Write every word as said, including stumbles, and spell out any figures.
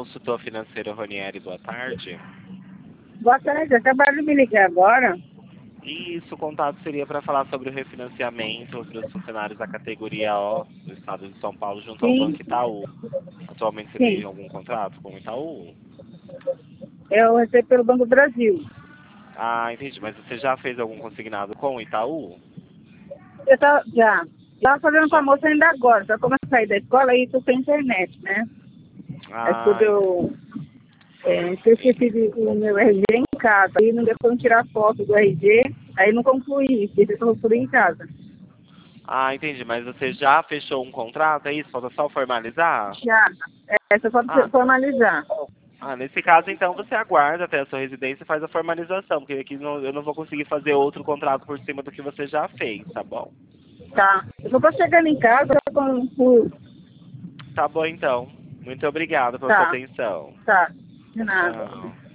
consultor financeiro Ronieri, boa tarde. Boa tarde, acabaram de me ligar agora. Isso, o contato seria para falar sobre o refinanciamento dos funcionários da categoria O do estado de São Paulo junto ao Sim, Banco Itaú. Atualmente você tem sim. algum contrato com o Itaú? Eu recebo pelo Banco do Brasil. Ah, entendi. Mas você já fez algum consignado com o Itaú? Eu tava, já. Estava falando com a Já. moça ainda agora. Só como eu saí da escola, aí tu tem internet, né? Aí Ah, tudo eu... É, eu esqueci de, o meu R G em casa. Aí não deu pra eu tirar foto do R G. Aí não concluí. Fiz eu concluí em casa. ah, entendi. Mas você já fechou um contrato, é isso? Falta só formalizar? Já. É, só pode Ah, formalizar. ah, nesse caso, então, você aguarda até a sua residência e faz a formalização, porque aqui não- eu não vou conseguir fazer outro contrato por cima do que você já fez, tá bom? Tá. Eu só tô chegando em casa com... com- Tá bom, então. Muito obrigado pela sua Tá. atenção. Tá. De nada. Tchau.